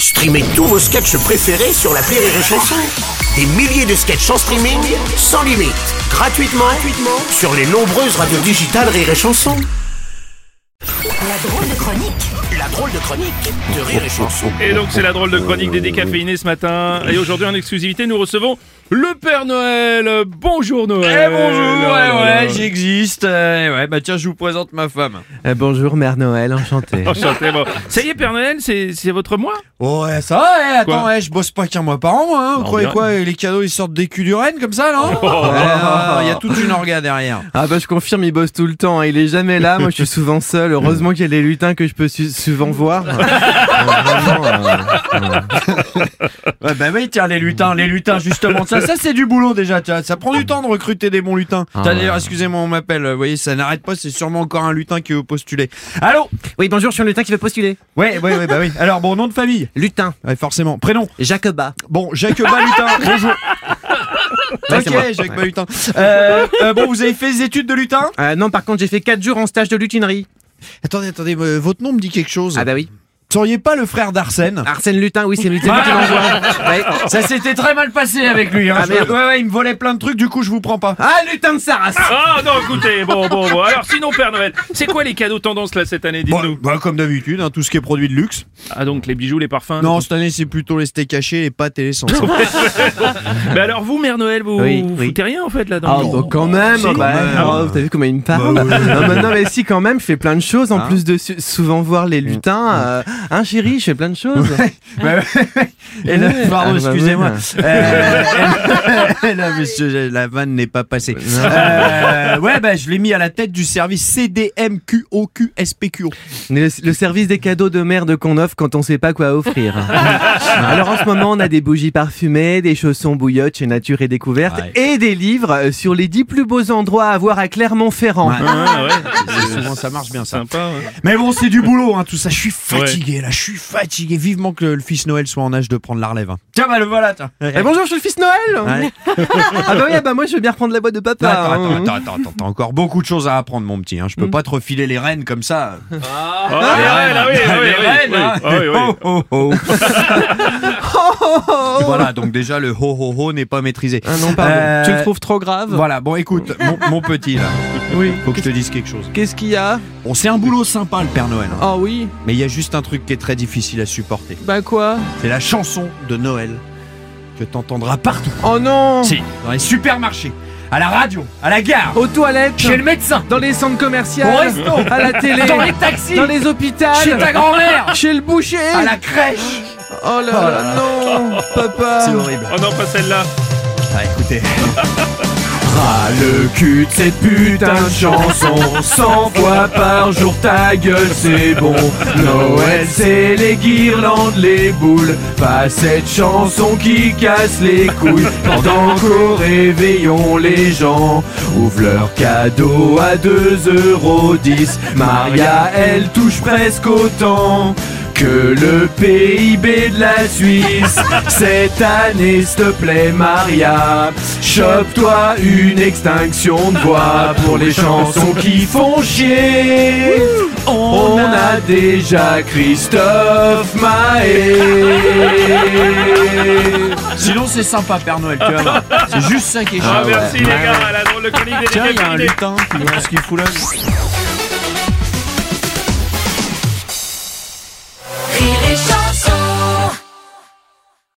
Streamez tous vos sketchs préférés sur l'appli Rire et Chanson. Des milliers de sketchs en streaming, sans limite, gratuitement sur les nombreuses radios digitales Rire et Chanson. La drôle de chronique. La drôle de chronique de Rire et Chanson. Et donc c'est la drôle de chronique des décaféinés ce matin. Et aujourd'hui en exclusivité nous recevons le Père Noël. Bonjour Noël. Bonjour, ouais, j'existe. Bah tiens, je vous présente ma femme. Bonjour Mère Noël, enchanté. Enchanté. Bon. Ça y est Père Noël, c'est votre mois? Ouais, ça va, attends, je bosse pas qu'un mois par an, hein. Vous croyez bien. quoi, les cadeaux ils sortent des culs du renne comme ça, non? Il y a toute une orga derrière. Ah bah je confirme, il bosse tout le temps, hein. Il est jamais là, moi je suis souvent seul. Heureusement qu'il y a les lutins que je peux souvent voir. Ouais, bah oui, tiens, les lutins, justement, ça c'est du boulot déjà, tiens, ça prend du temps de recruter des bons lutins. D'ailleurs, excusez-moi, on m'appelle, vous voyez, ça n'arrête pas, c'est sûrement encore un lutin qui veut postuler. Allô? Oui, bonjour, je suis un lutin qui veut postuler. Ouais, bah oui. Alors, bon, nom de famille? Lutin. Ouais, forcément. Prénom? Jacobin. Bon, Jacobin Lutin, bonjour. Ouais, c'est moi. Ok, Jacobin Lutin. Bon, vous avez fait des études de lutin? Non, par contre, j'ai fait 4 jours en stage de lutinerie. Attendez, votre nom me dit quelque chose. Ah bah oui. Seriez pas le frère d'Arsène? Arsène Lutin, oui, c'est lui qui l'envoie. Ouais. Ça s'était très mal passé avec lui, hein. Ah, merde. Ouais, il me volait plein de trucs, du coup je vous prends pas. Ah, lutin de sa race. Ah non, écoutez, bon. Alors sinon Père Noël, c'est quoi les cadeaux tendances là cette année, dites-nous? Bah, comme d'habitude, hein, tout ce qui est produit de luxe. Ah donc les bijoux, les parfums? Non, cette année c'est plutôt les steaks hachés, les pâtes et l'essence. Mais alors vous Mère Noël, vous foutez rien en fait là-dedans? Ah bah quand même, Si, bah, quand même. t'as vu comment il me parle? Non mais si quand même, je fais plein de choses en plus de souvent voir les lutins. Hein chérie, je fais plein de choses. Et là, pardon, Ah, bah, excusez-moi. ouais. Là, monsieur, la vanne n'est pas passée. Ouais, bah je l'ai mis à la tête du service CDMQOQSPQO. Le service des cadeaux de merde qu'on offre quand on sait pas quoi offrir. Alors en ce moment, on a des bougies parfumées, des chaussons bouillottes chez Nature et Découverte et des livres sur les 10 plus beaux endroits à voir à Clermont-Ferrand. Souvent ça marche bien ça. Sympa. Ouais. Mais bon, c'est du boulot, hein, tout ça. Je suis fatigué, là. Je suis fatigué. Vivement que le fils Noël soit en âge de prendre la relève. Hein. Tiens, bah le voilà, tiens. Bonjour, je suis le fils Noël. Ouais. Ah bah oui, bah moi je veux bien reprendre la boîte de papa. Attends, t'as encore beaucoup de choses à apprendre, mon petit. Hein. Je peux pas te refiler les rênes comme ça. Les reines, hein. oui. Ho, ho, ho. Voilà, donc déjà le ho ho ho n'est pas maîtrisé. Ah non, pardon. Tu le trouves trop grave? Voilà, bon écoute, mon petit là. Oui. Faut que je te dise quelque chose. Qu'est-ce qu'il y a? Bon, c'est un boulot sympa le Père Noël. Hein. Oh oui. Mais il y a juste un truc qui est très difficile à supporter. Bah quoi? C'est la chanson de Noël que t'entendras partout. Oh non. Si, dans les supermarchés, à la radio, à la gare, Aux toilettes. chez le médecin, Dans les centres commerciaux. au resto, À la télé. dans les taxis, Dans les hôpitaux. chez ta grand-mère, Chez le boucher. à la crèche. Oh là là, non, papa. C'est horrible. Oh non, pas celle-là. Ah, écoutez. Ras le cul de cette putain de chanson. 100 fois par jour, ta gueule, c'est bon. Noël, c'est les guirlandes, les boules. Pas cette chanson qui casse les couilles. Pendant qu'au réveillon, les gens ouvrent leurs cadeaux à 2,10 €. Maria, elle touche presque autant que le PIB de la Suisse. Cette année, s'il te plaît, Maria, chope-toi une extinction de voix pour les chansons qui font chier. On a déjà Christophe Maé. Sinon, c'est sympa, Père Noël, tu vas voir. C'est juste ça qui est chiant. Ah merci les gars, la drôle de chronique des Tiens, il y a un décaféinés. lutin qui voit ce qu'il fout là. Rire et Chanson.